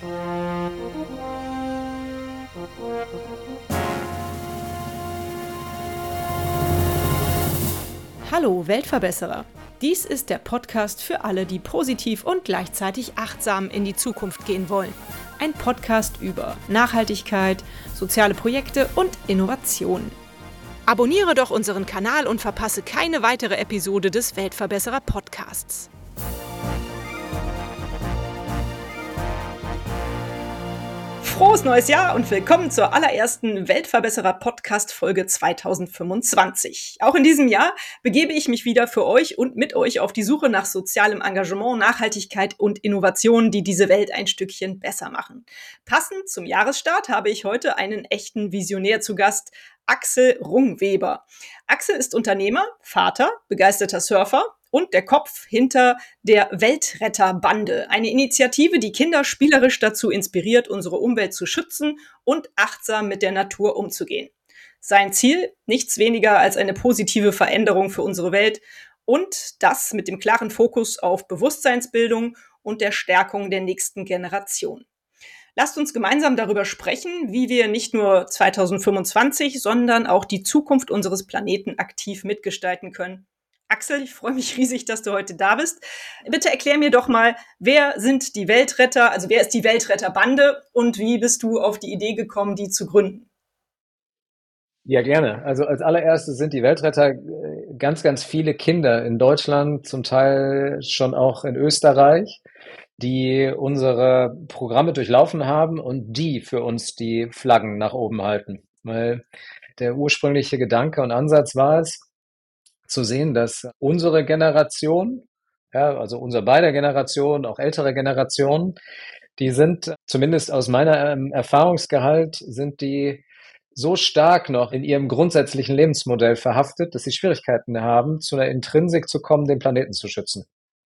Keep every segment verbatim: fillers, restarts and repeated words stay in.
Hallo Weltverbesserer! Dies ist der Podcast für alle, die positiv und gleichzeitig achtsam in die Zukunft gehen wollen. Ein Podcast über Nachhaltigkeit, soziale Projekte und Innovationen. Abonniere doch unseren Kanal und verpasse keine weitere Episode des Weltverbesserer Podcasts. Frohes neues Jahr und willkommen zur allerersten Weltverbesserer Podcast Folge zwanzig fünfundzwanzig. Auch in diesem Jahr begebe ich mich wieder für euch und mit euch auf die Suche nach sozialem Engagement, Nachhaltigkeit und Innovationen, die diese Welt ein Stückchen besser machen. Passend zum Jahresstart habe ich heute einen echten Visionär zu Gast, Axel Rungweber. Axel ist Unternehmer, Vater, begeisterter Surfer und der Kopf hinter der Weltretterbande, eine Initiative, die Kinder spielerisch dazu inspiriert, unsere Umwelt zu schützen und achtsam mit der Natur umzugehen. Sein Ziel, nichts weniger als eine positive Veränderung für unsere Welt und das mit dem klaren Fokus auf Bewusstseinsbildung und der Stärkung der nächsten Generation. Lasst uns gemeinsam darüber sprechen, wie wir nicht nur zwanzig fünfundzwanzig, sondern auch die Zukunft unseres Planeten aktiv mitgestalten können. Axel, ich freue mich riesig, dass du heute da bist. Bitte erklär mir doch mal, wer sind die Weltretter, also wer ist die Weltretterbande und wie bist du auf die Idee gekommen, die zu gründen? Ja, gerne. Also als allererstes sind die Weltretter ganz, ganz viele Kinder in Deutschland, zum Teil schon auch in Österreich, die unsere Programme durchlaufen haben und die für uns die Flaggen nach oben halten. Weil der ursprüngliche Gedanke und Ansatz war es, zu sehen, dass unsere Generation, ja, also unsere beider Generation, auch ältere Generationen, die sind, zumindest aus meiner ähm, Erfahrungsgehalt, sind die so stark noch in ihrem grundsätzlichen Lebensmodell verhaftet, dass sie Schwierigkeiten haben, zu einer Intrinsik zu kommen, den Planeten zu schützen.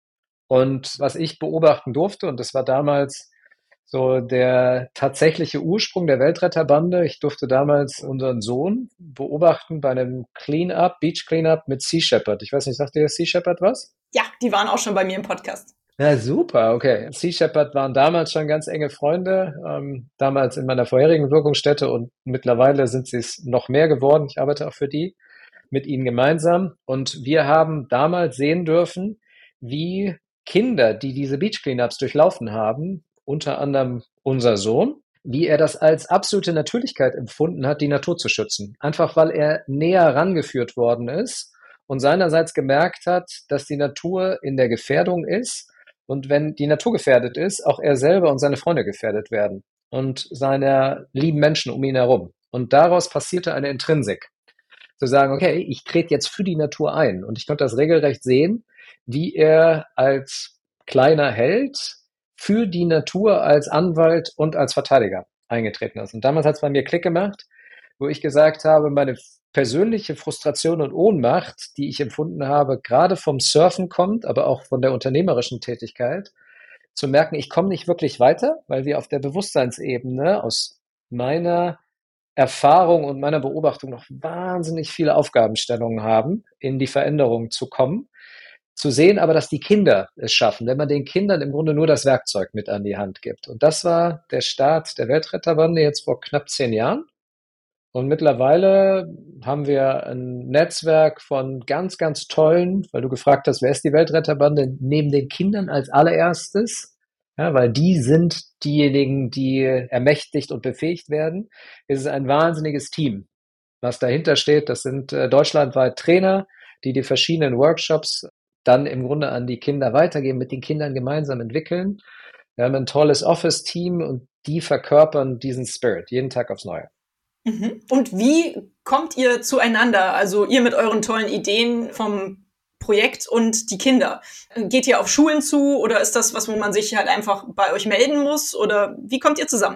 Und was ich beobachten durfte, und das war damals so der tatsächliche Ursprung der Weltretterbande. Ich durfte damals unseren Sohn beobachten bei einem Cleanup, Beach Cleanup mit Sea Shepherd. Ich weiß nicht, sagt dir Sea Shepherd was? Ja, die waren auch schon bei mir im Podcast. Ja, super, okay. Sea Shepherd waren damals schon ganz enge Freunde, ähm, damals in meiner vorherigen Wirkungsstätte und mittlerweile sind sie es noch mehr geworden. Ich arbeite auch für die, mit ihnen gemeinsam. Und wir haben damals sehen dürfen, wie Kinder, die diese Beach Cleanups durchlaufen haben, unter anderem unser Sohn, wie er das als absolute Natürlichkeit empfunden hat, die Natur zu schützen. Einfach weil er näher rangeführt worden ist und seinerseits gemerkt hat, dass die Natur in der Gefährdung ist und wenn die Natur gefährdet ist, auch er selber und seine Freunde gefährdet werden und seine lieben Menschen um ihn herum. Und daraus passierte eine Intrinsik. Zu sagen, okay, ich trete jetzt für die Natur ein. Und ich konnte das regelrecht sehen, wie er als kleiner Held für die Natur als Anwalt und als Verteidiger eingetreten ist. Und damals hat es bei mir Klick gemacht, wo ich gesagt habe, meine persönliche Frustration und Ohnmacht, die ich empfunden habe, gerade vom Surfen kommt, aber auch von der unternehmerischen Tätigkeit, zu merken, ich komme nicht wirklich weiter, weil wir auf der Bewusstseinsebene aus meiner Erfahrung und meiner Beobachtung noch wahnsinnig viele Aufgabenstellungen haben, in die Veränderung zu kommen. Zu sehen aber, dass die Kinder es schaffen, wenn man den Kindern im Grunde nur das Werkzeug mit an die Hand gibt. Und das war der Start der Weltretterbande jetzt vor knapp zehn Jahren. Und mittlerweile haben wir ein Netzwerk von ganz, ganz tollen, weil du gefragt hast, wer ist die Weltretterbande, neben den Kindern als allererstes, ja, weil die sind diejenigen, die ermächtigt und befähigt werden. Es ist ein wahnsinniges Team, was dahinter steht. Das sind äh, deutschlandweit Trainer, die die verschiedenen Workshops dann im Grunde an die Kinder weitergeben, mit den Kindern gemeinsam entwickeln. Wir haben ein tolles Office-Team und die verkörpern diesen Spirit jeden Tag aufs Neue. Mhm. Und wie kommt ihr zueinander? Also ihr mit euren tollen Ideen vom Projekt und die Kinder. Geht ihr auf Schulen zu oder ist das was, wo man sich halt einfach bei euch melden muss? Oder wie kommt ihr zusammen?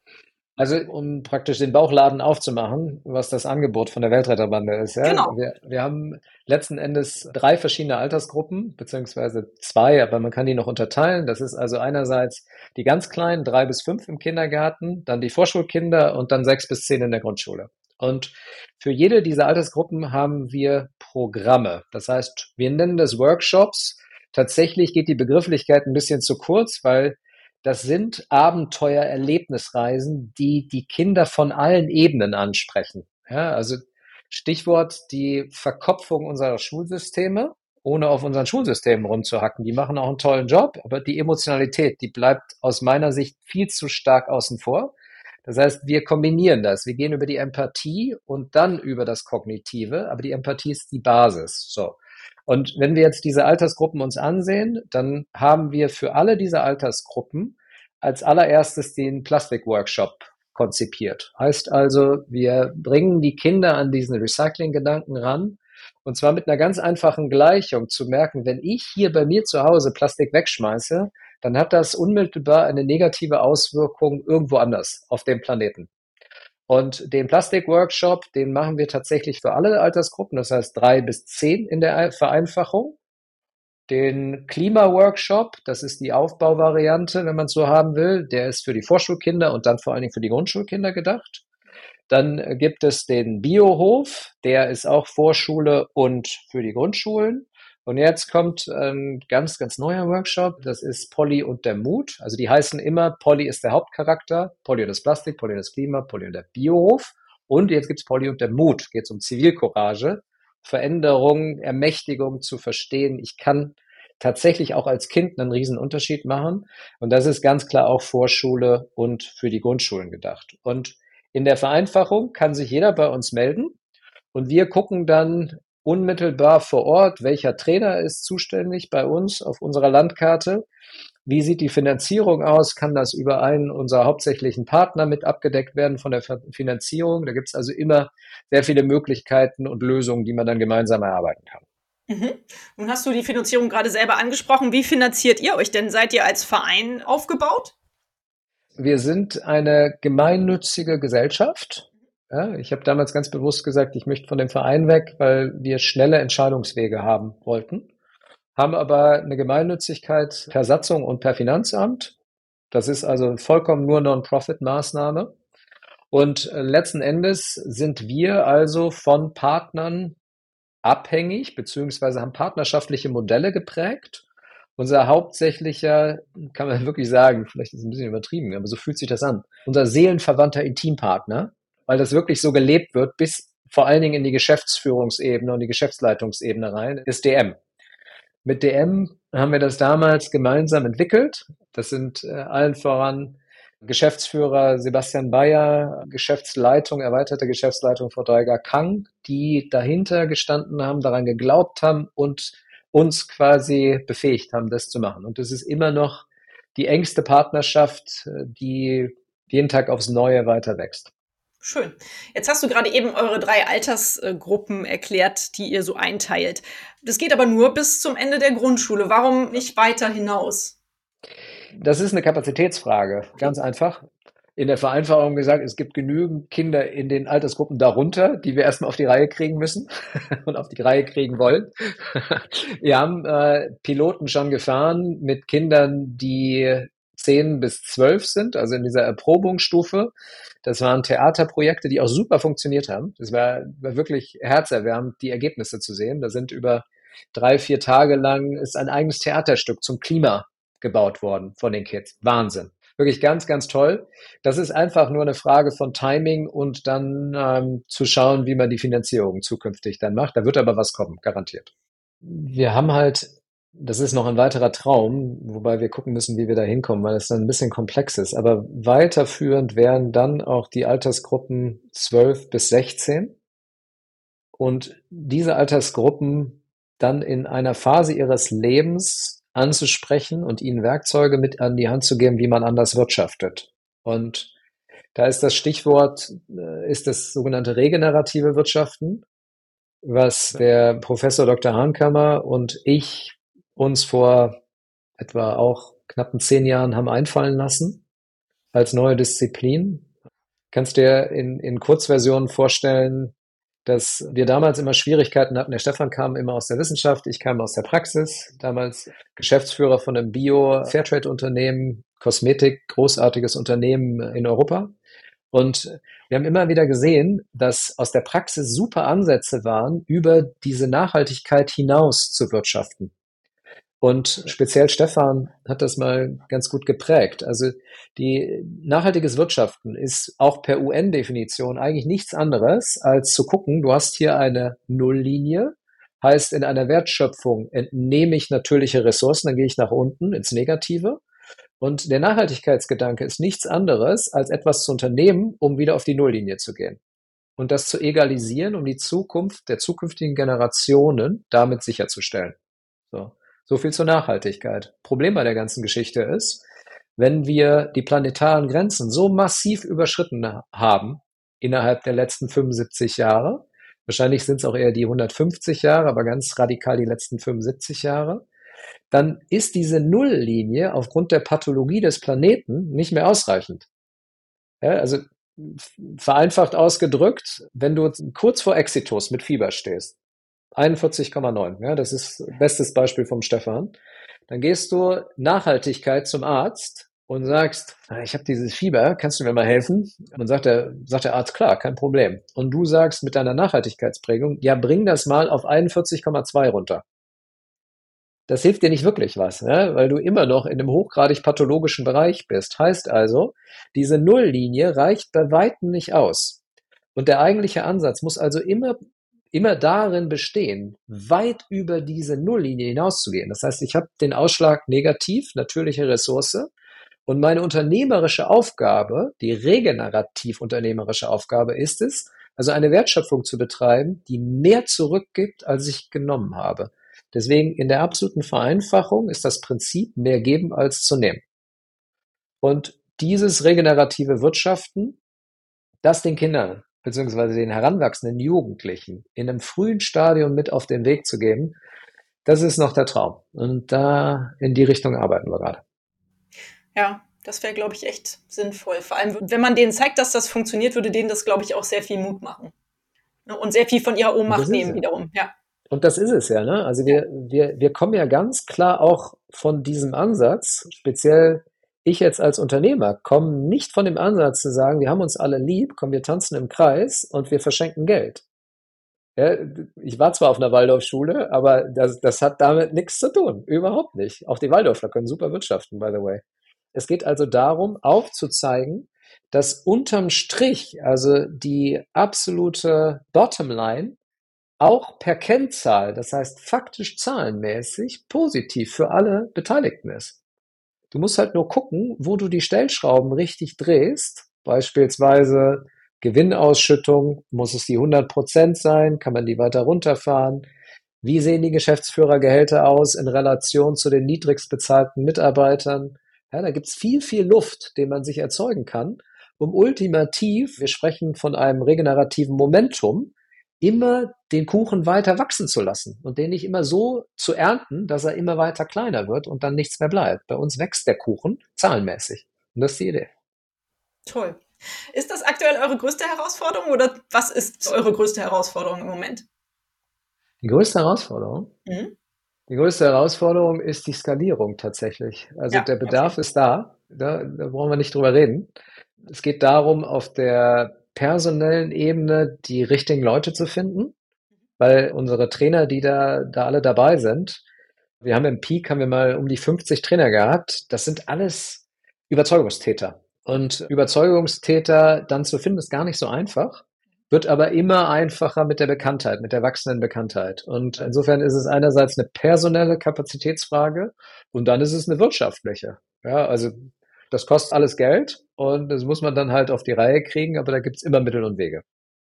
Also um praktisch den Bauchladen aufzumachen, was das Angebot von der Weltretterbande ist. Ja? Genau. Wir, wir haben letzten Endes drei verschiedene Altersgruppen, beziehungsweise zwei, aber man kann die noch unterteilen. Das ist also einerseits die ganz Kleinen, drei bis fünf im Kindergarten, dann die Vorschulkinder und dann sechs bis zehn in der Grundschule. Und für jede dieser Altersgruppen haben wir Programme. Das heißt, wir nennen das Workshops. Tatsächlich geht die Begrifflichkeit ein bisschen zu kurz, weil Das sind Abenteuer-Erlebnisreisen, die die Kinder von allen Ebenen ansprechen. Ja, also Stichwort die Verkopfung unserer Schulsysteme, ohne auf unseren Schulsystemen rumzuhacken. Die machen auch einen tollen Job, aber die Emotionalität, die bleibt aus meiner Sicht viel zu stark außen vor. Das heißt, wir kombinieren das. Wir gehen über die Empathie und dann über das Kognitive, aber die Empathie ist die Basis. So. Und wenn wir jetzt diese Altersgruppen uns ansehen, dann haben wir für alle diese Altersgruppen als allererstes den Plastikworkshop konzipiert. Heißt also, wir bringen die Kinder an diesen Recycling-Gedanken ran, und zwar mit einer ganz einfachen Gleichung zu merken, wenn ich hier bei mir zu Hause Plastik wegschmeiße, dann hat das unmittelbar eine negative Auswirkung irgendwo anders auf dem Planeten. Und den Plastikworkshop, den machen wir tatsächlich für alle Altersgruppen, das heißt drei bis zehn in der Vereinfachung. Den Klima-Workshop, das ist die Aufbauvariante, wenn man es so haben will, der ist für die Vorschulkinder und dann vor allen Dingen für die Grundschulkinder gedacht. Dann gibt es den Biohof, der ist auch Vorschule und für die Grundschulen. Und jetzt kommt ein ganz, ganz neuer Workshop, das ist Polly und der Mut. Also die heißen immer, Polly ist der Hauptcharakter, Polly und das Plastik, Polly und das Klima, Polly und der Biohof. Und jetzt gibt's Polly und der Mut, geht es um Zivilcourage, Veränderung, Ermächtigung zu verstehen. Ich kann tatsächlich auch als Kind einen riesen Unterschied machen. Und das ist ganz klar auch Vorschule und für die Grundschulen gedacht. Und in der Vereinfachung kann sich jeder bei uns melden und wir gucken dann unmittelbar vor Ort, welcher Trainer ist zuständig bei uns auf unserer Landkarte. Wie sieht die Finanzierung aus? Kann das über einen unserer hauptsächlichen Partner mit abgedeckt werden von der Finanzierung? Da gibt es also immer sehr viele Möglichkeiten und Lösungen, die man dann gemeinsam erarbeiten kann. Mhm. Nun hast du die Finanzierung gerade selber angesprochen. Wie finanziert ihr euch denn? Seid ihr als Verein aufgebaut? Wir sind eine gemeinnützige Gesellschaft. Ja, ich habe damals ganz bewusst gesagt, ich möchte von dem Verein weg, weil wir schnelle Entscheidungswege haben wollten, haben aber eine Gemeinnützigkeit per Satzung und per Finanzamt. Das ist also vollkommen nur Non-Profit-Maßnahme. Und letzten Endes sind wir also von Partnern abhängig, beziehungsweise haben partnerschaftliche Modelle geprägt. Unser hauptsächlicher, kann man wirklich sagen, vielleicht ist es ein bisschen übertrieben, aber so fühlt sich das an, unser seelenverwandter Intimpartner, weil das wirklich so gelebt wird, bis vor allen Dingen in die Geschäftsführungsebene und die Geschäftsleitungsebene rein, ist D M. Mit D M haben wir das damals gemeinsam entwickelt. Das sind äh, allen voran Geschäftsführer Sebastian Bayer, Geschäftsleitung, erweiterte Geschäftsleitung Frau Dreiger-Kang, die dahinter gestanden haben, daran geglaubt haben und uns quasi befähigt haben, das zu machen. Und das ist immer noch die engste Partnerschaft, die jeden Tag aufs Neue weiter wächst. Schön. Jetzt hast du gerade eben eure drei Altersgruppen erklärt, die ihr so einteilt. Das geht aber nur bis zum Ende der Grundschule. Warum nicht weiter hinaus? Das ist eine Kapazitätsfrage, ganz einfach. In der Vereinfachung gesagt, es gibt genügend Kinder in den Altersgruppen darunter, die wir erstmal auf die Reihe kriegen müssen und auf die Reihe kriegen wollen. Wir haben äh, Piloten schon gefahren mit Kindern, die zehn bis zwölf sind, also in dieser Erprobungsstufe. Das waren Theaterprojekte, die auch super funktioniert haben. Das war, war wirklich herzerwärmend, die Ergebnisse zu sehen. Da sind über drei, vier Tage lang ist ein eigenes Theaterstück zum Klima gebaut worden von den Kids. Wahnsinn. Wirklich ganz, ganz toll. Das ist einfach nur eine Frage von Timing und dann ähm, zu schauen, wie man die Finanzierung zukünftig dann macht. Da wird aber was kommen, garantiert. Wir haben halt, das ist noch ein weiterer Traum, wobei wir gucken müssen, wie wir da hinkommen, weil es dann ein bisschen komplex ist. Aber weiterführend wären dann auch die Altersgruppen zwölf bis sechzehn. Und diese Altersgruppen dann in einer Phase ihres Lebens anzusprechen und ihnen Werkzeuge mit an die Hand zu geben, wie man anders wirtschaftet. Und da ist das Stichwort, ist das sogenannte regenerative Wirtschaften, was der Professor Doktor Hahnkammer und ich uns vor etwa auch knappen zehn Jahren haben einfallen lassen als neue Disziplin. Kannst dir in, in Kurzversionen vorstellen, dass wir damals immer Schwierigkeiten hatten. Der Stefan kam immer aus der Wissenschaft, ich kam aus der Praxis, damals Geschäftsführer von einem Bio-Fairtrade-Unternehmen, Kosmetik, großartiges Unternehmen in Europa. Und wir haben immer wieder gesehen, dass aus der Praxis super Ansätze waren, über diese Nachhaltigkeit hinaus zu wirtschaften. Und speziell Stefan hat das mal ganz gut geprägt. Also die nachhaltiges Wirtschaften ist auch per U N-Definition eigentlich nichts anderes, als zu gucken, du hast hier eine Nulllinie, heißt in einer Wertschöpfung entnehme ich natürliche Ressourcen, dann gehe ich nach unten ins Negative. Und der Nachhaltigkeitsgedanke ist nichts anderes, als etwas zu unternehmen, um wieder auf die Nulllinie zu gehen. Und das zu egalisieren, um die Zukunft der zukünftigen Generationen damit sicherzustellen. So. So viel zur Nachhaltigkeit. Problem bei der ganzen Geschichte ist, wenn wir die planetaren Grenzen so massiv überschritten haben innerhalb der letzten fünfundsiebzig Jahre, wahrscheinlich sind es auch eher die hundertfünfzig Jahre, aber ganz radikal die letzten fünfundsiebzig Jahre, dann ist diese Nulllinie aufgrund der Pathologie des Planeten nicht mehr ausreichend. Ja, also vereinfacht ausgedrückt, wenn du kurz vor Exitus mit Fieber stehst, einundvierzig Komma neun, ja, das ist bestes Beispiel vom Stefan. Dann gehst du Nachhaltigkeit zum Arzt und sagst, ich habe dieses Fieber, kannst du mir mal helfen? Und sagt der, sagt der Arzt, klar, kein Problem. Und du sagst mit deiner Nachhaltigkeitsprägung, ja, bring das mal auf einundvierzig Komma zwei runter. Das hilft dir nicht wirklich was, ne? Weil du immer noch in einem hochgradig pathologischen Bereich bist. Heißt also, diese Nulllinie reicht bei Weitem nicht aus. Und der eigentliche Ansatz muss also immer immer darin bestehen, weit über diese Nulllinie hinauszugehen. Das heißt, ich habe den Ausschlag negativ, natürliche Ressource, und meine unternehmerische Aufgabe, die regenerativ unternehmerische Aufgabe ist es, also eine Wertschöpfung zu betreiben, die mehr zurückgibt, als ich genommen habe. Deswegen in der absoluten Vereinfachung ist das Prinzip mehr geben als zu nehmen. Und dieses regenerative Wirtschaften, das den Kindern beziehungsweise den heranwachsenden Jugendlichen in einem frühen Stadium mit auf den Weg zu geben, das ist noch der Traum. Und da in die Richtung arbeiten wir gerade. Ja, das wäre, glaube ich, echt sinnvoll. Vor allem, wenn man denen zeigt, dass das funktioniert, würde denen das, glaube ich, auch sehr viel Mut machen. Und sehr viel von ihrer Ohnmacht nehmen wiederum, ja. Und das ist es ja, ne? Also wir, wir, wir kommen ja ganz klar auch von diesem Ansatz, speziell ich jetzt als Unternehmer komme nicht von dem Ansatz zu sagen, wir haben uns alle lieb, komm, wir tanzen im Kreis und wir verschenken Geld. Ja, ich war zwar auf einer Waldorfschule, aber das, das hat damit nichts zu tun. Überhaupt nicht. Auch die Waldorfler können super wirtschaften, by the way. Es geht also darum, aufzuzeigen, dass unterm Strich, also die absolute Bottomline, auch per Kennzahl, das heißt faktisch zahlenmäßig, positiv für alle Beteiligten ist. Du musst halt nur gucken, wo du die Stellschrauben richtig drehst. Beispielsweise Gewinnausschüttung, muss es die hundert Prozent sein? Kann man die weiter runterfahren? Wie sehen die Geschäftsführergehälter aus in Relation zu den niedrigst bezahlten Mitarbeitern? Ja, da gibt's viel, viel Luft, den man sich erzeugen kann, um ultimativ, wir sprechen von einem regenerativen Momentum, immer den Kuchen weiter wachsen zu lassen und den nicht immer so zu ernten, dass er immer weiter kleiner wird und dann nichts mehr bleibt. Bei uns wächst der Kuchen zahlenmäßig. Und das ist die Idee. Toll. Ist das aktuell eure größte Herausforderung oder was ist eure größte Herausforderung im Moment? Die größte Herausforderung? Mhm. Die größte Herausforderung ist die Skalierung tatsächlich. Also ja, der Bedarf okay. ist da. da. Da brauchen wir nicht drüber reden. Es geht darum, auf der personellen Ebene die richtigen Leute zu finden, weil unsere Trainer, die da, da alle dabei sind, wir haben im Peak, haben wir mal um die fünfzig Trainer gehabt, das sind alles Überzeugungstäter. Und Überzeugungstäter dann zu finden, ist gar nicht so einfach, wird aber immer einfacher mit der Bekanntheit, mit der wachsenden Bekanntheit. Und insofern ist es einerseits eine personelle Kapazitätsfrage und dann ist es eine wirtschaftliche. Ja, also das kostet alles Geld und das muss man dann halt auf die Reihe kriegen, aber da gibt's immer Mittel und Wege.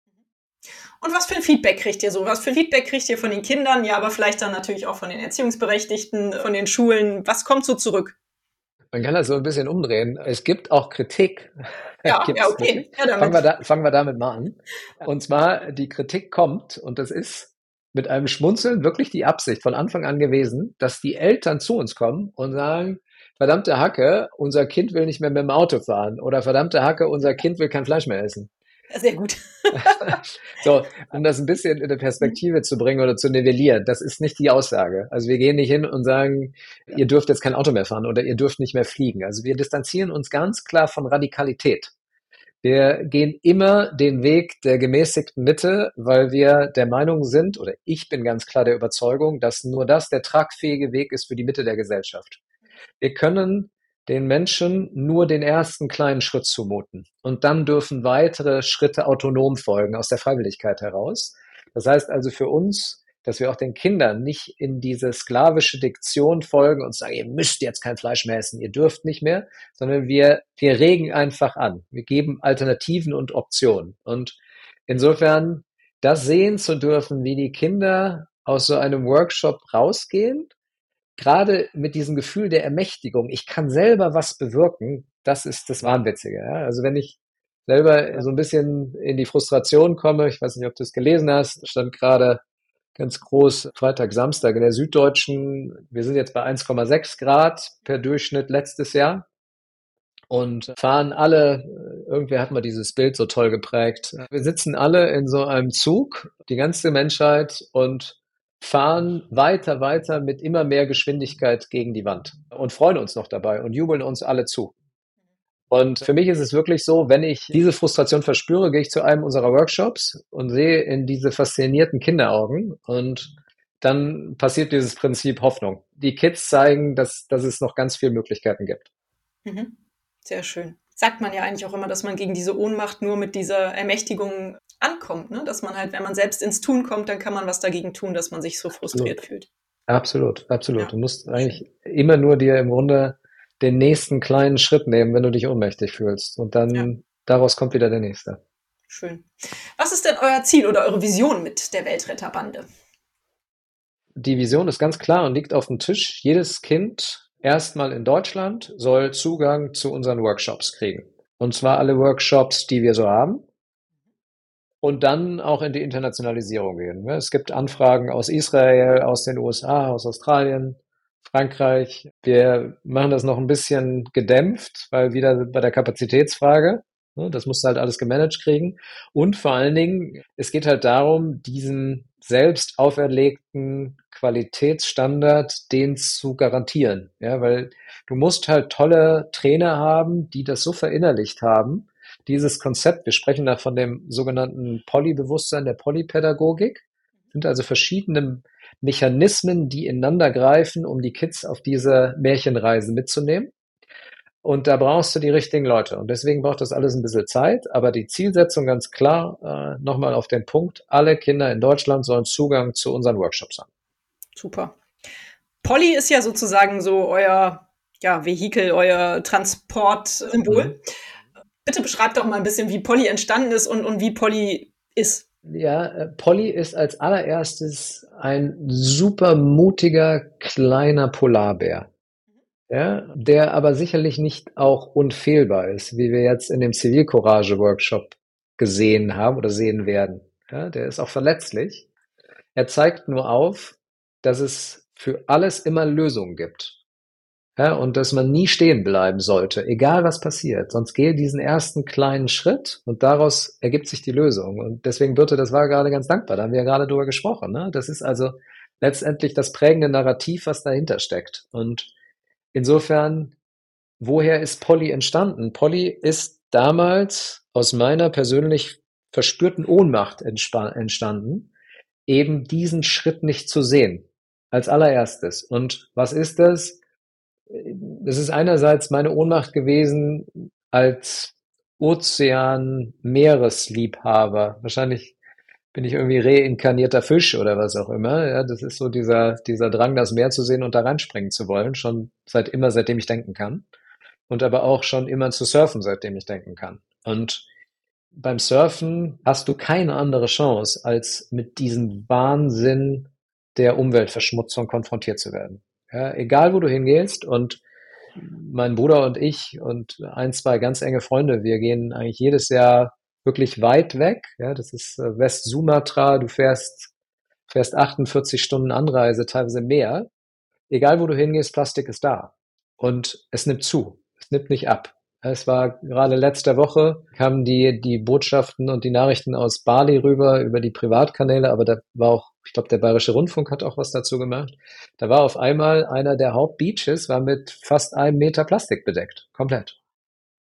Und was für ein Feedback kriegt ihr so? Was für ein Feedback kriegt ihr von den Kindern, ja, aber vielleicht dann natürlich auch von den Erziehungsberechtigten, von den Schulen? Was kommt so zurück? Man kann das so ein bisschen umdrehen. Es gibt auch Kritik. Ja, ja okay. Ja, damit. Fangen, wir da, fangen wir damit mal an. Und zwar, die Kritik kommt, und das ist mit einem Schmunzeln wirklich die Absicht von Anfang an gewesen, dass die Eltern zu uns kommen und sagen, verdammte Hacke, unser Kind will nicht mehr mit dem Auto fahren. Oder verdammte Hacke, unser Kind will kein Fleisch mehr essen. Sehr gut. So, um das ein bisschen in eine Perspektive zu bringen oder zu nivellieren, das ist nicht die Aussage. Also wir gehen nicht hin und sagen, ihr dürft jetzt kein Auto mehr fahren oder ihr dürft nicht mehr fliegen. Also wir distanzieren uns ganz klar von Radikalität. Wir gehen immer den Weg der gemäßigten Mitte, weil wir der Meinung sind, oder ich bin ganz klar der Überzeugung, dass nur das der tragfähige Weg ist für die Mitte der Gesellschaft. Wir können den Menschen nur den ersten kleinen Schritt zumuten. Und dann dürfen weitere Schritte autonom folgen, aus der Freiwilligkeit heraus. Das heißt also für uns, dass wir auch den Kindern nicht in diese sklavische Diktion folgen und sagen, ihr müsst jetzt kein Fleisch mehr essen, ihr dürft nicht mehr, sondern wir, wir regen einfach an. Wir geben Alternativen und Optionen. Und insofern, das sehen zu dürfen, wie die Kinder aus so einem Workshop rausgehen, gerade mit diesem Gefühl der Ermächtigung, ich kann selber was bewirken, das ist das Wahnwitzige. Ja? Also wenn ich selber so ein bisschen in die Frustration komme, ich weiß nicht, ob du es gelesen hast, stand gerade ganz groß Freitag, Samstag in der Süddeutschen, wir sind jetzt bei eins Komma sechs Grad per Durchschnitt letztes Jahr und fahren alle, irgendwer hat mal dieses Bild so toll geprägt, wir sitzen alle in so einem Zug, die ganze Menschheit, und fahren weiter, weiter mit immer mehr Geschwindigkeit gegen die Wand und freuen uns noch dabei und jubeln uns alle zu. Und für mich ist es wirklich so, wenn ich diese Frustration verspüre, gehe ich zu einem unserer Workshops und sehe in diese faszinierten Kinderaugen und dann passiert dieses Prinzip Hoffnung. Die Kids zeigen, dass, dass es noch ganz viele Möglichkeiten gibt. Mhm. Sehr schön. Sagt man ja eigentlich auch immer, dass man gegen diese Ohnmacht nur mit dieser Ermächtigung ankommt, ne? Dass man halt, wenn man selbst ins Tun kommt, dann kann man was dagegen tun, dass man sich so frustriert Absolut. fühlt. Absolut, absolut. Ja. Du musst eigentlich immer nur dir im Grunde den nächsten kleinen Schritt nehmen, wenn du dich ohnmächtig fühlst. Und dann Ja. daraus kommt wieder der nächste. Schön. Was ist denn euer Ziel oder eure Vision mit der Weltretterbande? Die Vision ist ganz klar und liegt auf dem Tisch. Jedes Kind erstmal in Deutschland soll Zugang zu unseren Workshops kriegen. Und zwar alle Workshops, die wir so haben. Und dann auch in die Internationalisierung gehen. Es gibt Anfragen aus Israel, aus den U S A, aus Australien, Frankreich. Wir machen das noch ein bisschen gedämpft, weil wieder bei der Kapazitätsfrage, das musst du halt alles gemanagt kriegen. Und vor allen Dingen, es geht halt darum, diesen selbst auferlegten Qualitätsstandard, den zu garantieren. Ja, weil du musst halt tolle Trainer haben, die das so verinnerlicht haben, dieses Konzept, wir sprechen da von dem sogenannten Polybewusstsein, der Polypädagogik, sind also verschiedene Mechanismen, die ineinander greifen, um die Kids auf diese Märchenreise mitzunehmen. Und da brauchst du die richtigen Leute. Und deswegen braucht das alles ein bisschen Zeit. Aber die Zielsetzung ganz klar, äh, nochmal auf den Punkt, alle Kinder in Deutschland sollen Zugang zu unseren Workshops haben. Super. Poly ist ja sozusagen so euer ja, Vehikel, euer Transportsymbol. Mhm. Bitte beschreibt doch mal ein bisschen, wie Poly entstanden ist und, und wie Poly ist. Ja, Poly ist als allererstes ein super mutiger kleiner Polarbär, ja, der aber sicherlich nicht auch unfehlbar ist, wie wir jetzt in dem Zivilcourage-Workshop gesehen haben oder sehen werden. Ja, der ist auch verletzlich. Er zeigt nur auf, dass es für alles immer Lösungen gibt. Ja, und dass man nie stehen bleiben sollte, egal was passiert. Sonst gehe diesen ersten kleinen Schritt und daraus ergibt sich die Lösung. Und deswegen, Birte, das war gerade ganz dankbar. Da haben wir ja gerade drüber gesprochen. Ne? Das ist also letztendlich das prägende Narrativ, was dahinter steckt. Und insofern, woher ist Poly entstanden? Poly ist damals aus meiner persönlich verspürten Ohnmacht entstanden, eben diesen Schritt nicht zu sehen. Als allererstes. Und was ist das? Es ist einerseits meine Ohnmacht gewesen als Ozean-Meeresliebhaber. Wahrscheinlich bin ich irgendwie reinkarnierter Fisch oder was auch immer. Ja, das ist so dieser, dieser Drang, das Meer zu sehen und da reinspringen zu wollen. Schon seit immer, seitdem ich denken kann. Und aber auch schon immer zu surfen, seitdem ich denken kann. Und beim Surfen hast du keine andere Chance, als mit diesem Wahnsinn der Umweltverschmutzung konfrontiert zu werden. Ja, egal wo du hingehst, und mein Bruder und ich und ein, zwei ganz enge Freunde, wir gehen eigentlich jedes Jahr wirklich weit weg. Ja, das ist West-Sumatra, du fährst, fährst achtundvierzig Stunden Anreise, teilweise mehr. Egal wo du hingehst, Plastik ist da. Und es nimmt zu, es nimmt nicht ab. Es war gerade letzte Woche, kamen die, die Botschaften und die Nachrichten aus Bali rüber über die Privatkanäle, aber da war auch, ich glaube, der Bayerische Rundfunk hat auch was dazu gemacht. Da war auf einmal einer der Hauptbeaches, war mit fast einem Meter Plastik bedeckt. Komplett.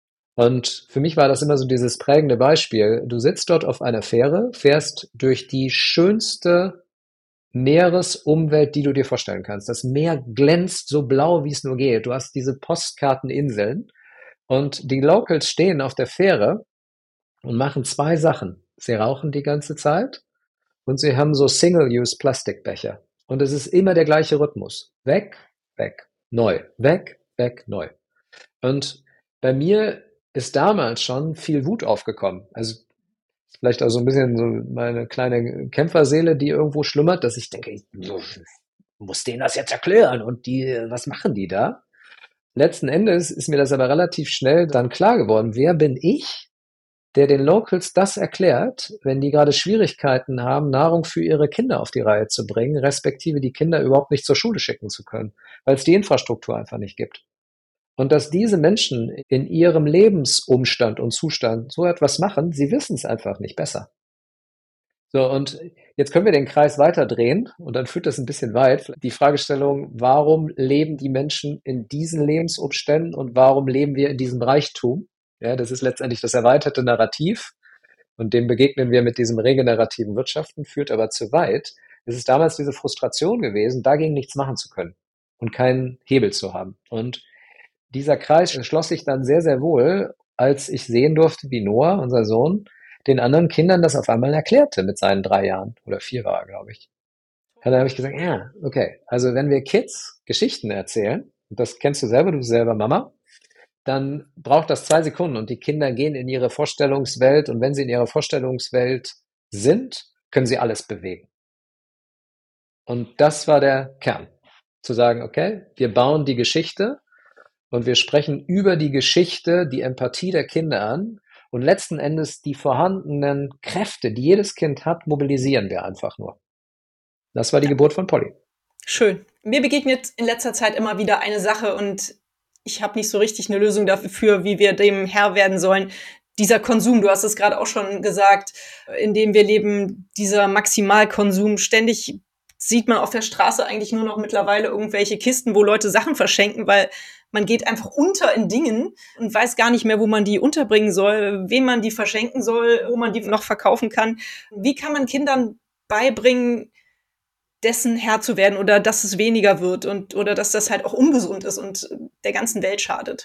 Und für mich war das immer so dieses prägende Beispiel. Du sitzt dort auf einer Fähre, fährst durch die schönste Meeresumwelt, die du dir vorstellen kannst. Das Meer glänzt so blau, wie es nur geht. Du hast diese Postkarteninseln und die Locals stehen auf der Fähre und machen zwei Sachen. Sie rauchen die ganze Zeit und sie haben so Single-Use-Plastikbecher. Und es ist immer der gleiche Rhythmus. Weg, weg, neu, weg, weg, neu. Und bei mir ist damals schon viel Wut aufgekommen. Also vielleicht auch so ein bisschen so meine kleine Kämpferseele, die irgendwo schlummert, dass ich denke, ich muss denen das jetzt erklären und die, was machen die da? Letzten Endes ist mir das aber relativ schnell dann klar geworden, wer bin ich, der den Locals das erklärt, wenn die gerade Schwierigkeiten haben, Nahrung für ihre Kinder auf die Reihe zu bringen, respektive die Kinder überhaupt nicht zur Schule schicken zu können, weil es die Infrastruktur einfach nicht gibt. Und dass diese Menschen in ihrem Lebensumstand und Zustand so etwas machen, sie wissen es einfach nicht besser. So, und jetzt können wir den Kreis weiterdrehen und dann führt das ein bisschen weit. Die Fragestellung, warum leben die Menschen in diesen Lebensumständen und warum leben wir in diesem Reichtum? Ja, das ist letztendlich das erweiterte Narrativ und dem begegnen wir mit diesem regenerativen Wirtschaften, führt aber zu weit. Es ist damals diese Frustration gewesen, dagegen nichts machen zu können und keinen Hebel zu haben. Und dieser Kreis schloss sich dann sehr, sehr wohl, als ich sehen durfte, wie Noah, unser Sohn, den anderen Kindern das auf einmal erklärte mit seinen drei Jahren oder vier war, glaube ich. Und dann habe ich gesagt, ja, okay, also wenn wir Kids Geschichten erzählen, und das kennst du selber, du bist selber Mama, dann braucht das zwei Sekunden und die Kinder gehen in ihre Vorstellungswelt und wenn sie in ihrer Vorstellungswelt sind, können sie alles bewegen. Und das war der Kern, zu sagen, okay, wir bauen die Geschichte und wir sprechen über die Geschichte, die Empathie der Kinder an und letzten Endes die vorhandenen Kräfte, die jedes Kind hat, mobilisieren wir einfach nur. Das war die Geburt von Polly. Schön. Mir begegnet in letzter Zeit immer wieder eine Sache und ich habe nicht so richtig eine Lösung dafür, wie wir dem Herr werden sollen. Dieser Konsum, du hast es gerade auch schon gesagt, in dem wir leben, dieser Maximalkonsum, ständig sieht man auf der Straße eigentlich nur noch mittlerweile irgendwelche Kisten, wo Leute Sachen verschenken, weil man geht einfach unter in Dingen und weiß gar nicht mehr, wo man die unterbringen soll, wem man die verschenken soll, wo man die noch verkaufen kann. Wie kann man Kindern beibringen, dessen Herr zu werden oder dass es weniger wird und oder dass das halt auch ungesund ist und der ganzen Welt schadet?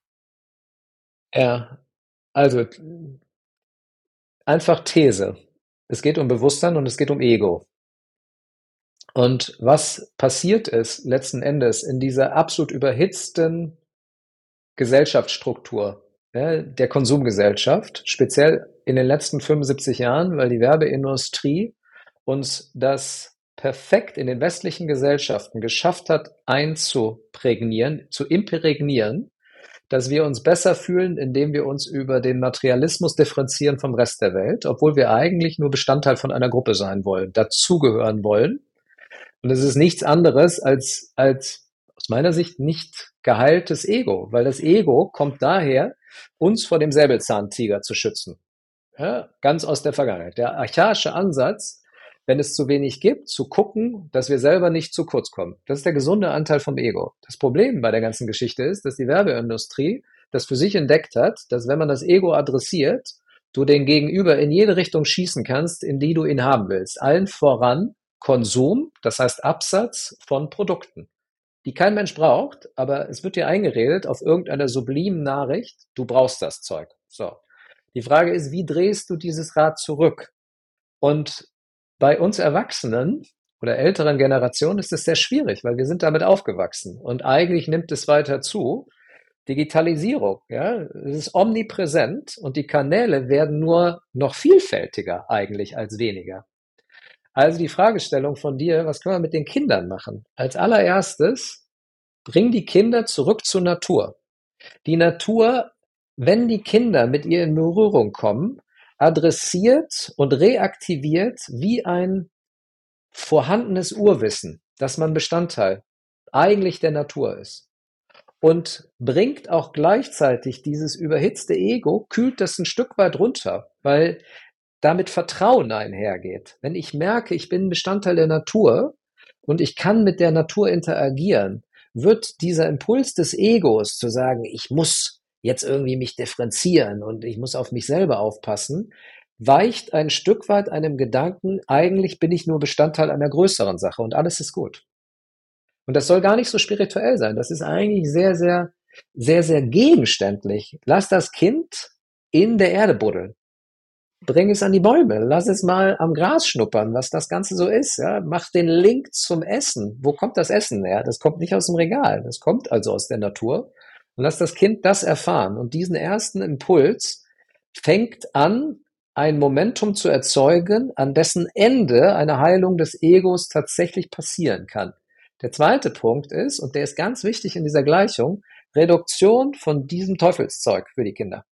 Ja, also einfach These. Es geht um Bewusstsein und es geht um Ego. Und was passiert ist letzten Endes in dieser absolut überhitzten Gesellschaftsstruktur, ja, der Konsumgesellschaft, speziell in den letzten fünfundsiebzig Jahren, weil die Werbeindustrie uns das perfekt in den westlichen Gesellschaften geschafft hat, einzuprägnieren, zu imprägnieren, dass wir uns besser fühlen, indem wir uns über den Materialismus differenzieren vom Rest der Welt, obwohl wir eigentlich nur Bestandteil von einer Gruppe sein wollen, dazugehören wollen. Und es ist nichts anderes als, als aus meiner Sicht nicht geheiltes Ego, weil das Ego kommt daher, uns vor dem Säbelzahntiger zu schützen. Ja, ganz aus der Vergangenheit. Der archaische Ansatz, wenn es zu wenig gibt, zu gucken, dass wir selber nicht zu kurz kommen. Das ist der gesunde Anteil vom Ego. Das Problem bei der ganzen Geschichte ist, dass die Werbeindustrie das für sich entdeckt hat, dass wenn man das Ego adressiert, du den Gegenüber in jede Richtung schießen kannst, in die du ihn haben willst. Allen voran Konsum, das heißt Absatz von Produkten, die kein Mensch braucht, aber es wird dir eingeredet auf irgendeiner sublimen Nachricht, du brauchst das Zeug. So. Die Frage ist, wie drehst du dieses Rad zurück? Und bei uns Erwachsenen oder älteren Generationen ist es sehr schwierig, weil wir sind damit aufgewachsen und eigentlich nimmt es weiter zu. Digitalisierung, ja, es ist omnipräsent und die Kanäle werden nur noch vielfältiger eigentlich als weniger. Also die Fragestellung von dir, was können wir mit den Kindern machen? Als allererstes, bring die Kinder zurück zur Natur. Die Natur, wenn die Kinder mit ihr in Berührung kommen, adressiert und reaktiviert wie ein vorhandenes Urwissen, dass man Bestandteil eigentlich der Natur ist. Und bringt auch gleichzeitig dieses überhitzte Ego, kühlt das ein Stück weit runter, weil damit Vertrauen einhergeht. Wenn ich merke, ich bin Bestandteil der Natur und ich kann mit der Natur interagieren, wird dieser Impuls des Egos zu sagen, ich muss jetzt irgendwie mich differenzieren und ich muss auf mich selber aufpassen, weicht ein Stück weit einem Gedanken, eigentlich bin ich nur Bestandteil einer größeren Sache und alles ist gut. Und das soll gar nicht so spirituell sein. Das ist eigentlich sehr, sehr, sehr, sehr gegenständlich. Lass das Kind in der Erde buddeln. Bring es an die Bäume. Lass es mal am Gras schnuppern, was das Ganze so ist. Ja? Mach den Link zum Essen. Wo kommt das Essen her? Das kommt nicht aus dem Regal. Das kommt also aus der Natur. Und lass das Kind das erfahren. Und diesen ersten Impuls fängt an, ein Momentum zu erzeugen, an dessen Ende eine Heilung des Egos tatsächlich passieren kann. Der zweite Punkt ist, und der ist ganz wichtig in dieser Gleichung, Reduktion von diesem Teufelszeug für die Kinder.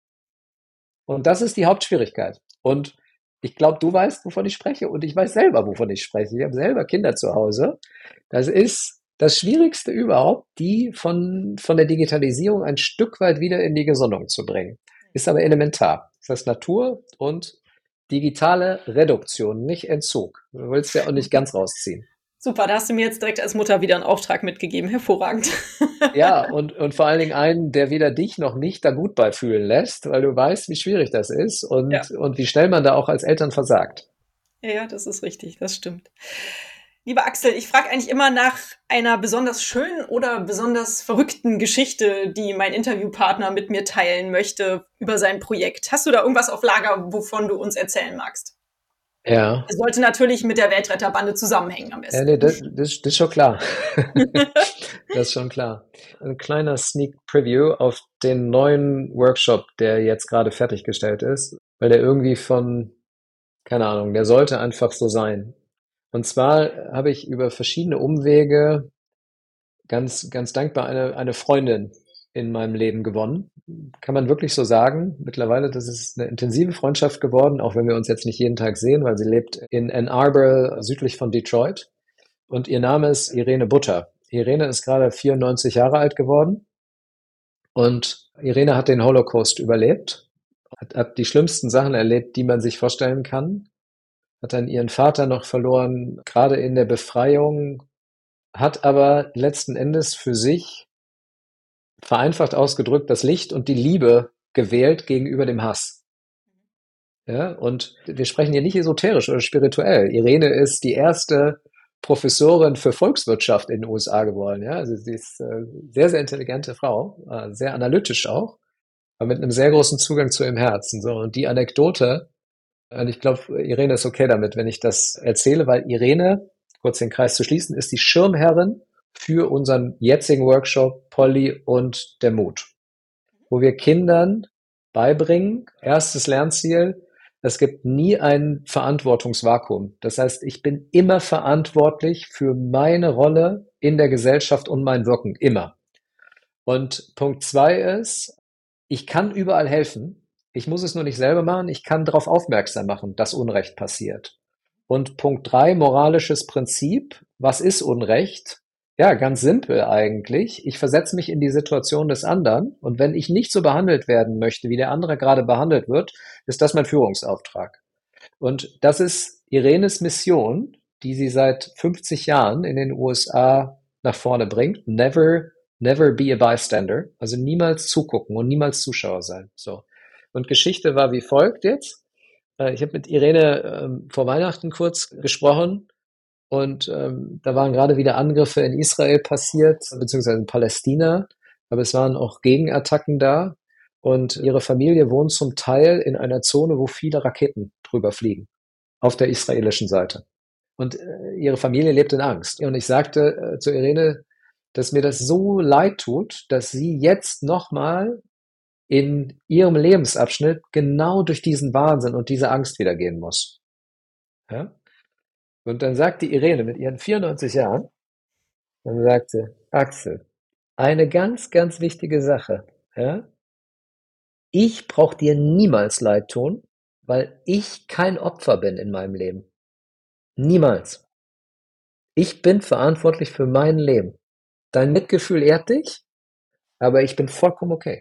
Und das ist die Hauptschwierigkeit. Und ich glaube, du weißt, wovon ich spreche, und ich weiß selber, wovon ich spreche. Ich habe selber Kinder zu Hause. Das ist das Schwierigste überhaupt, die von, von der Digitalisierung ein Stück weit wieder in die Gesundung zu bringen. Ist aber elementar. Das heißt Natur und digitale Reduktion, nicht Entzug. Du willst ja auch nicht ganz rausziehen. Super, da hast du mir jetzt direkt als Mutter wieder einen Auftrag mitgegeben. Hervorragend. Ja, und, und vor allen Dingen einen, der weder dich noch mich da gut bei fühlen lässt, weil du weißt, wie schwierig das ist und, Ja. und wie schnell man da auch als Eltern versagt. Ja, ja, das ist richtig, das stimmt. Lieber Axel, ich frage eigentlich immer nach einer besonders schönen oder besonders verrückten Geschichte, die mein Interviewpartner mit mir teilen möchte über sein Projekt. Hast du da irgendwas auf Lager, wovon du uns erzählen magst? Ja. Es sollte natürlich mit der Weltretterbande zusammenhängen am besten. Ja, nee, das, das, das ist schon klar. Das ist schon klar. Ein kleiner Sneak Preview auf den neuen Workshop, der jetzt gerade fertiggestellt ist, weil der irgendwie von, keine Ahnung, der sollte einfach so sein. Und zwar habe ich über verschiedene Umwege ganz, ganz dankbar eine, eine Freundin in meinem Leben gewonnen. Kann man wirklich so sagen. Mittlerweile, das ist eine intensive Freundschaft geworden, auch wenn wir uns jetzt nicht jeden Tag sehen, weil sie lebt in Ann Arbor, südlich von Detroit. Und ihr Name ist Irene Butter. Irene ist gerade vierundneunzig Jahre alt geworden. Und Irene hat den Holocaust überlebt, hat, hat die schlimmsten Sachen erlebt, die man sich vorstellen kann. Hat dann ihren Vater noch verloren, gerade in der Befreiung, hat aber letzten Endes für sich vereinfacht ausgedrückt das Licht und die Liebe gewählt gegenüber dem Hass. Ja, und wir sprechen hier nicht esoterisch oder spirituell. Irene ist die erste Professorin für Volkswirtschaft in den U S A geworden. Ja, also sie ist eine sehr, sehr intelligente Frau, sehr analytisch auch, aber mit einem sehr großen Zugang zu ihrem Herzen. So, und die Anekdote, und ich glaube, Irene ist okay damit, wenn ich das erzähle, weil Irene, kurz den Kreis zu schließen, ist die Schirmherrin für unseren jetzigen Workshop Polly und der Mut, wo wir Kindern beibringen, erstes Lernziel, es gibt nie ein Verantwortungsvakuum. Das heißt, ich bin immer verantwortlich für meine Rolle in der Gesellschaft und mein Wirken, immer. Und Punkt zwei ist, ich kann überall helfen. Ich muss es nur nicht selber machen. Ich kann darauf aufmerksam machen, dass Unrecht passiert. Und Punkt drei, moralisches Prinzip. Was ist Unrecht? Ja, ganz simpel eigentlich. Ich versetze mich in die Situation des anderen. Und wenn ich nicht so behandelt werden möchte, wie der andere gerade behandelt wird, ist das mein Führungsauftrag. Und das ist Irenes Mission, die sie seit fünfzig Jahren in den U S A nach vorne bringt. Never, never be a bystander. Also niemals zugucken und niemals Zuschauer sein. So. Und Geschichte war wie folgt jetzt. Ich habe mit Irene ähm, vor Weihnachten kurz gesprochen und ähm, da waren gerade wieder Angriffe in Israel passiert, beziehungsweise in Palästina, aber es waren auch Gegenattacken da und ihre Familie wohnt zum Teil in einer Zone, wo viele Raketen drüber fliegen, auf der israelischen Seite. Und äh, ihre Familie lebt in Angst. Und ich sagte äh, zu Irene, dass mir das so leid tut, dass sie jetzt nochmal in ihrem Lebensabschnitt genau durch diesen Wahnsinn und diese Angst wieder gehen muss. Ja? Und dann sagt die Irene mit ihren vierundneunzig Jahren, dann sagt sie, Axel, eine ganz, ganz wichtige Sache. Ja? Ich brauche dir niemals leid tun, weil ich kein Opfer bin in meinem Leben. Niemals. Ich bin verantwortlich für mein Leben. Dein Mitgefühl ehrt dich, aber ich bin vollkommen okay.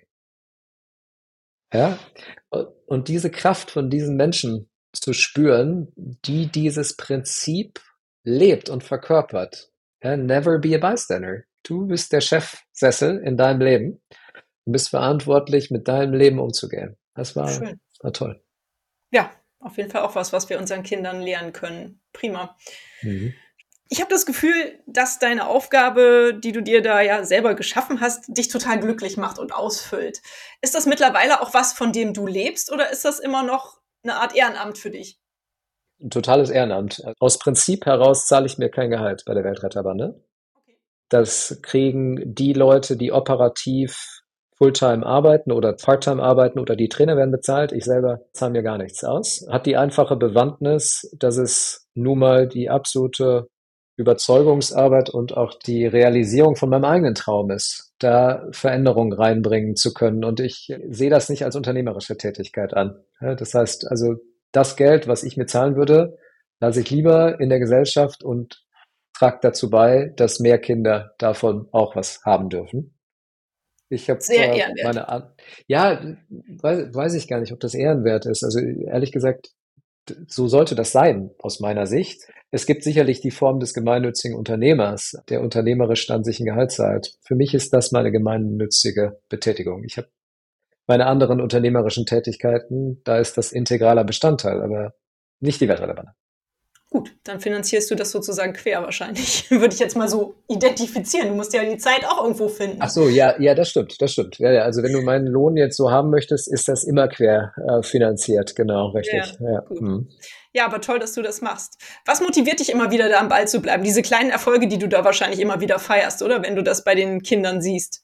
Ja, und diese Kraft von diesen Menschen zu spüren, die dieses Prinzip lebt und verkörpert. Ja, never be a bystander. Du bist der Chefsessel in deinem Leben Du bist verantwortlich, mit deinem Leben umzugehen. Das war, Schön. war toll. Ja, auf jeden Fall auch was, was wir unseren Kindern lehren können. Prima. Mhm. Ich habe das Gefühl, dass deine Aufgabe, die du dir da ja selber geschaffen hast, dich total glücklich macht und ausfüllt. Ist das mittlerweile auch was, von dem du lebst, oder ist das immer noch eine Art Ehrenamt für dich? Ein totales Ehrenamt. Aus Prinzip heraus zahle ich mir kein Gehalt bei der Weltretterbande. Okay. Das kriegen die Leute, die operativ Fulltime arbeiten oder Parttime arbeiten oder die Trainer werden bezahlt. Ich selber zahle mir gar nichts aus. Hat die einfache Bewandtnis, dass es nun mal die absolute Überzeugungsarbeit und auch die Realisierung von meinem eigenen Traum ist, da Veränderungen reinbringen zu können. Und ich sehe das nicht als unternehmerische Tätigkeit an. Ja, das heißt also, das Geld, was ich mir zahlen würde, lasse ich lieber in der Gesellschaft und trage dazu bei, dass mehr Kinder davon auch was haben dürfen. Ich habe Sehr äh, ehrenwert. meine An ja, weiß, weiß ich gar nicht, ob das ehrenwert ist. Also ehrlich gesagt, so sollte das sein, aus meiner Sicht. Es gibt sicherlich die Form des gemeinnützigen Unternehmers, der unternehmerisch dann sich ein Gehalt zahlt. Für mich ist das meine gemeinnützige Betätigung. Ich habe meine anderen unternehmerischen Tätigkeiten, da ist das integraler Bestandteil, aber nicht die Weltretterbande. Gut, dann finanzierst du das sozusagen quer wahrscheinlich. Würde ich jetzt mal so identifizieren. Du musst ja die Zeit auch irgendwo Ach finden. so, ja, ja, das stimmt, das stimmt. Ja, ja, also wenn du meinen Lohn jetzt so haben möchtest, ist das immer quer äh, finanziert, genau, Ja, richtig. Ja, gut. hm. Ja, aber toll, dass du das machst. Was motiviert dich immer wieder, da am Ball zu bleiben? Diese kleinen Erfolge, die du da wahrscheinlich immer wieder feierst, oder? Wenn du das bei den Kindern siehst.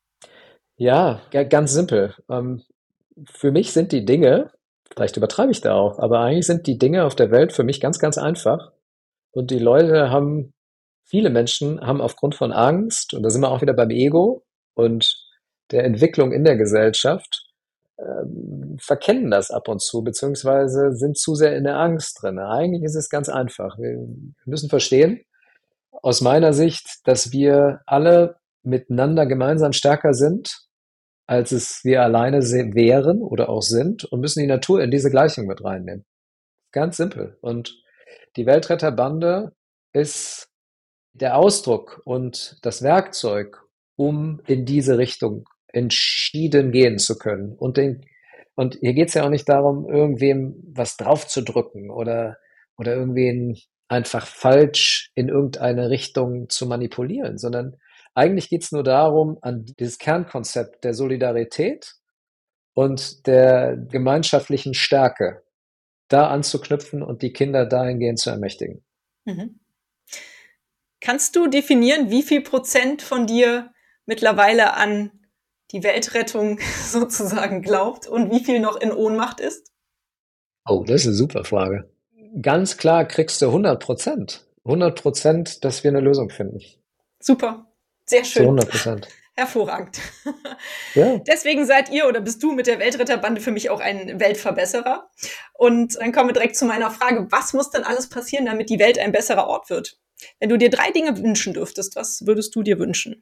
Ja, ga- ganz simpel. Ähm, für mich sind die Dinge, vielleicht übertreibe ich da auch, aber eigentlich sind die Dinge auf der Welt für mich ganz, ganz einfach. Und die Leute haben, viele Menschen haben aufgrund von Angst, und da sind wir auch wieder beim Ego und der Entwicklung in der Gesellschaft, ähm, verkennen das ab und zu, beziehungsweise sind zu sehr in der Angst drin. Eigentlich ist es ganz einfach. Wir müssen verstehen, aus meiner Sicht, dass wir alle miteinander gemeinsam stärker sind, als es wir alleine se- wären oder auch sind und müssen die Natur in diese Gleichung mit reinnehmen. Ganz simpel. Und die Weltretterbande ist der Ausdruck und das Werkzeug, um in diese Richtung entschieden gehen zu können. Und, den, und hier geht es ja auch nicht darum, irgendwem was draufzudrücken oder, oder irgendwen einfach falsch in irgendeine Richtung zu manipulieren, sondern eigentlich geht es nur darum, an dieses Kernkonzept der Solidarität und der gemeinschaftlichen Stärke da anzuknüpfen und die Kinder dahingehend zu ermächtigen. Mhm. Kannst du definieren, wie viel Prozent von dir mittlerweile an die Weltrettung sozusagen glaubt und wie viel noch in Ohnmacht ist? Oh, das ist eine super Frage. Ganz klar kriegst du hundert Prozent. hundert Prozent, dass wir eine Lösung finden. Super, sehr Zu schön. hundert Prozent. Hervorragend. Ja. Deswegen seid ihr oder bist du mit der Weltretterbande für mich auch ein Weltverbesserer. Und dann kommen wir direkt zu meiner Frage, was muss denn alles passieren, damit die Welt ein besserer Ort wird? Wenn du dir drei Dinge wünschen dürftest, was würdest du dir wünschen?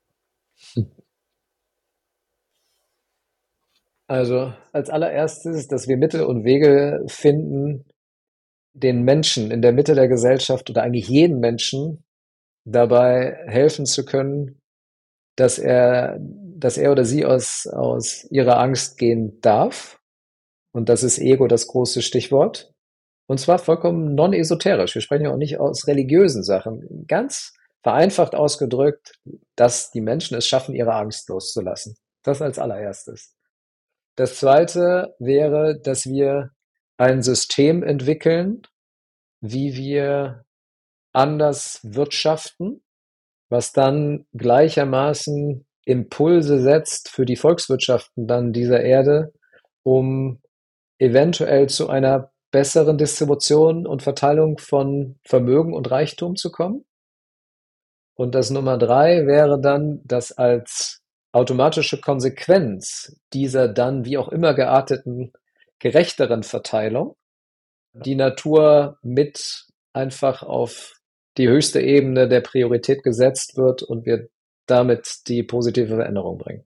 Also als allererstes, dass wir Mittel und Wege finden, den Menschen in der Mitte der Gesellschaft oder eigentlich jeden Menschen dabei helfen zu können, dass er, dass er oder sie aus, aus ihrer Angst gehen darf. Und das ist Ego das große Stichwort. Und zwar vollkommen non-esoterisch. Wir sprechen ja auch nicht aus religiösen Sachen. Ganz vereinfacht ausgedrückt, dass die Menschen es schaffen, ihre Angst loszulassen. Das als allererstes. Das zweite wäre, dass wir ein System entwickeln, wie wir anders wirtschaften, was dann gleichermaßen Impulse setzt für die Volkswirtschaften dann dieser Erde, um eventuell zu einer besseren Distribution und Verteilung von Vermögen und Reichtum zu kommen. Und das Nummer drei wäre dann, dass als automatische Konsequenz dieser dann wie auch immer gearteten gerechteren Verteilung die Natur mit einfach auf die höchste Ebene der Priorität gesetzt wird und wir damit die positive Veränderung bringen.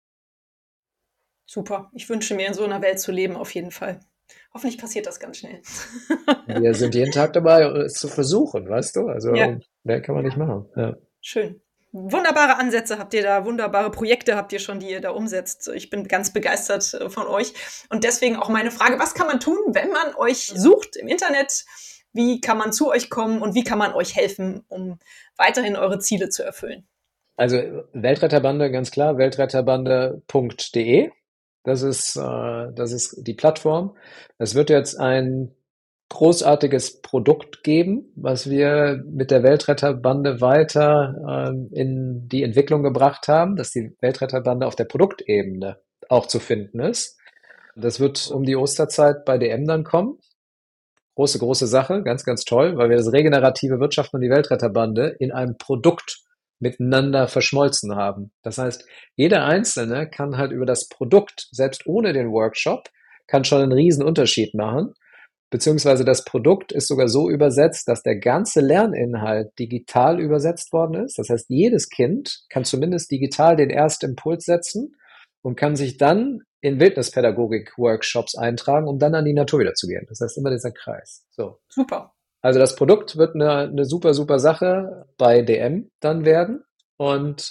Super. Ich wünsche mir, in so einer Welt zu leben, auf jeden Fall. Hoffentlich passiert das ganz schnell. Wir sind jeden Tag dabei, es zu versuchen, weißt du? Ja, Also mehr kann man nicht machen. Ja. schön. wunderbare Ansätze habt ihr da, wunderbare Projekte habt ihr schon, die ihr da umsetzt. Ich bin ganz begeistert äh, von euch. Und deswegen auch meine Frage, was kann man tun, wenn man euch sucht im Internet? Wie kann man zu euch kommen und wie kann man euch helfen, um weiterhin eure Ziele zu erfüllen? Also Weltretterbande, ganz klar, weltretterbande punkt de. Das ist, äh, das ist die Plattform. Es wird jetzt ein großartiges Produkt geben, was wir mit der Weltretterbande weiter ähm, in die Entwicklung gebracht haben, dass die Weltretterbande auf der Produktebene auch zu finden ist. Das wird um die Osterzeit bei D M dann kommen. Große, große Sache, ganz, ganz toll, weil wir das regenerative Wirtschaften und die Weltretterbande in einem Produkt miteinander verschmolzen haben. Das heißt, jeder Einzelne kann halt über das Produkt, selbst ohne den Workshop, kann schon einen riesen Unterschied machen. Beziehungsweise das Produkt ist sogar so übersetzt, dass der ganze Lerninhalt digital übersetzt worden ist. Das heißt, jedes Kind kann zumindest digital den ersten Impuls setzen und kann sich dann in Wildnispädagogik-Workshops eintragen, um dann an die Natur wieder zu gehen. Das heißt, immer dieser Kreis. So. Super. Also das Produkt wird eine, eine super, super Sache bei D M dann werden. Und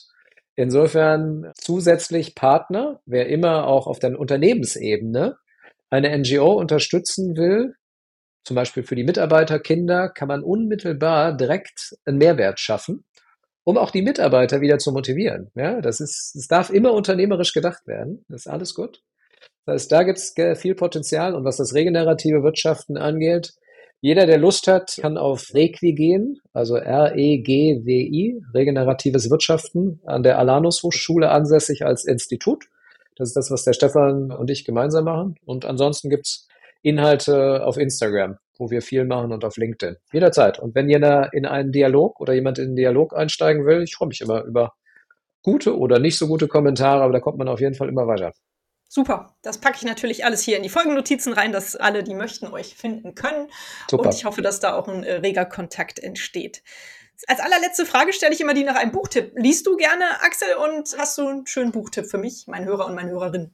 insofern zusätzlich Partner, wer immer auch auf der Unternehmensebene eine N G O unterstützen will, zum Beispiel für die Mitarbeiter, Kinder, kann man unmittelbar direkt einen Mehrwert schaffen, um auch die Mitarbeiter wieder zu motivieren. Ja, das ist, es darf immer unternehmerisch gedacht werden. Das ist alles gut. Das heißt, da gibt es viel Potenzial. Und was das regenerative Wirtschaften angeht, jeder, der Lust hat, kann auf Requi gehen, also R E G W I, regeneratives Wirtschaften, an der Alanus Hochschule ansässig als Institut. Das ist das, was der Stefan und ich gemeinsam machen. Und ansonsten gibt's Inhalte auf Instagram, wo wir viel machen, und auf LinkedIn. Jederzeit. Und wenn jeder in einen Dialog oder jemand in einen Dialog einsteigen will, ich freue mich immer über gute oder nicht so gute Kommentare, aber da kommt man auf jeden Fall immer weiter. Super, das packe ich natürlich alles hier in die Folgennotizen rein, dass alle, die möchten, euch finden können. Super. Und ich hoffe, dass da auch ein äh, reger Kontakt entsteht. Als allerletzte Frage stelle ich immer die nach einem Buchtipp. Liest du gerne, Axel, und hast du einen schönen Buchtipp für mich, mein Hörer und meine Hörerin?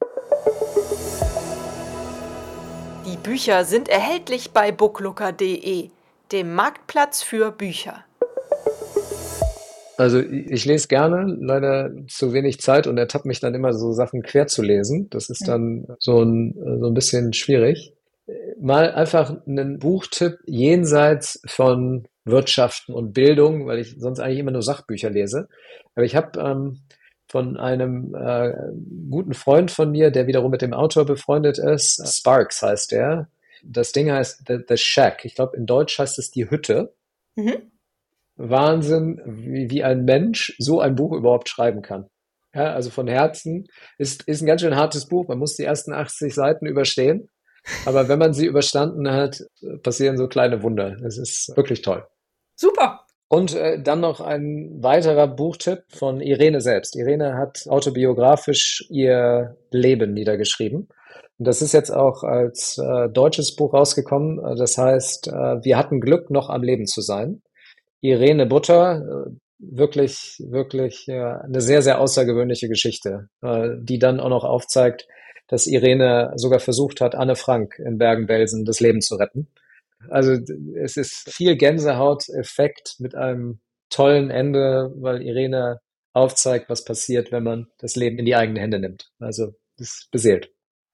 Die Bücher sind erhältlich bei booklooker punkt de, dem Marktplatz für Bücher. Also ich lese gerne, leider zu wenig Zeit, und ertappe mich dann immer, so Sachen quer zu lesen. Das ist dann so ein, so ein bisschen schwierig. Mal einfach einen Buchtipp jenseits von Wirtschaften und Bildung, weil ich sonst eigentlich immer nur Sachbücher lese. Aber ich habe ähm, von einem äh, guten Freund von mir, der wiederum mit dem Autor befreundet ist, Sparks heißt der. Das Ding heißt The, The Shack. Ich glaube, in Deutsch heißt es die Hütte. Mhm. Wahnsinn, wie, wie ein Mensch so ein Buch überhaupt schreiben kann. Ja, also von Herzen. Ist, ist ein ganz schön hartes Buch. Man muss die ersten achtzig Seiten überstehen. Aber wenn man sie überstanden hat, passieren so kleine Wunder. Es ist wirklich toll. Super. Und äh, dann noch ein weiterer Buchtipp von Irene selbst. Irene hat autobiografisch ihr Leben niedergeschrieben. Und das ist jetzt auch als äh, deutsches Buch rausgekommen. Das heißt, äh, wir hatten Glück, noch am Leben zu sein. Irene Butter, wirklich, wirklich ja, eine sehr, sehr außergewöhnliche Geschichte, die dann auch noch aufzeigt, dass Irene sogar versucht hat, Anne Frank in Bergen-Belsen das Leben zu retten. Also es ist viel Gänsehaut-Effekt mit einem tollen Ende, weil Irene aufzeigt, was passiert, wenn man das Leben in die eigenen Hände nimmt. Also das ist beseelt.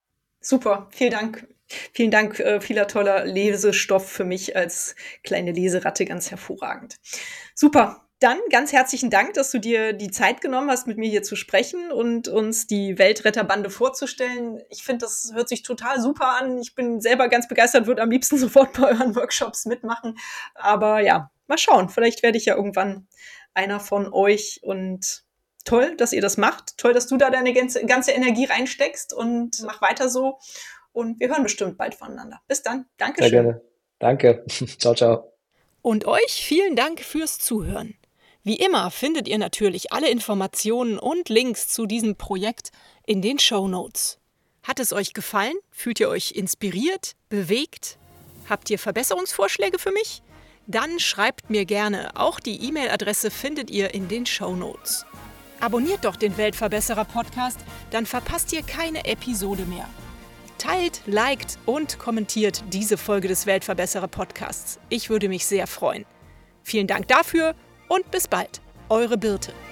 Super, vielen Dank. Vielen Dank, äh, vieler toller Lesestoff für mich als kleine Leseratte, ganz hervorragend. Super, dann ganz herzlichen Dank, dass du dir die Zeit genommen hast, mit mir hier zu sprechen und uns die Weltretterbande vorzustellen. Ich finde, das hört sich total super an. Ich bin selber ganz begeistert, würde am liebsten sofort bei euren Workshops mitmachen. Aber ja, mal schauen, vielleicht werde ich ja irgendwann einer von euch. Und toll, dass ihr das macht. Toll, dass du da deine ganze, ganze Energie reinsteckst, und mach weiter so. Und wir hören bestimmt bald voneinander. Bis dann. Dankeschön. Sehr gerne. Danke. Ciao, ciao. Und euch vielen Dank fürs Zuhören. Wie immer findet ihr natürlich alle Informationen und Links zu diesem Projekt in den Shownotes. Hat es euch gefallen? Fühlt ihr euch inspiriert, bewegt? Habt ihr Verbesserungsvorschläge für mich? Dann schreibt mir gerne. Auch die E-Mail-Adresse findet ihr in den Shownotes. Abonniert doch den Weltverbesserer-Podcast, dann verpasst ihr keine Episode mehr. Teilt, liked und kommentiert diese Folge des Weltverbesserer-Podcasts. Ich würde mich sehr freuen. Vielen Dank dafür und bis bald. Eure Birte.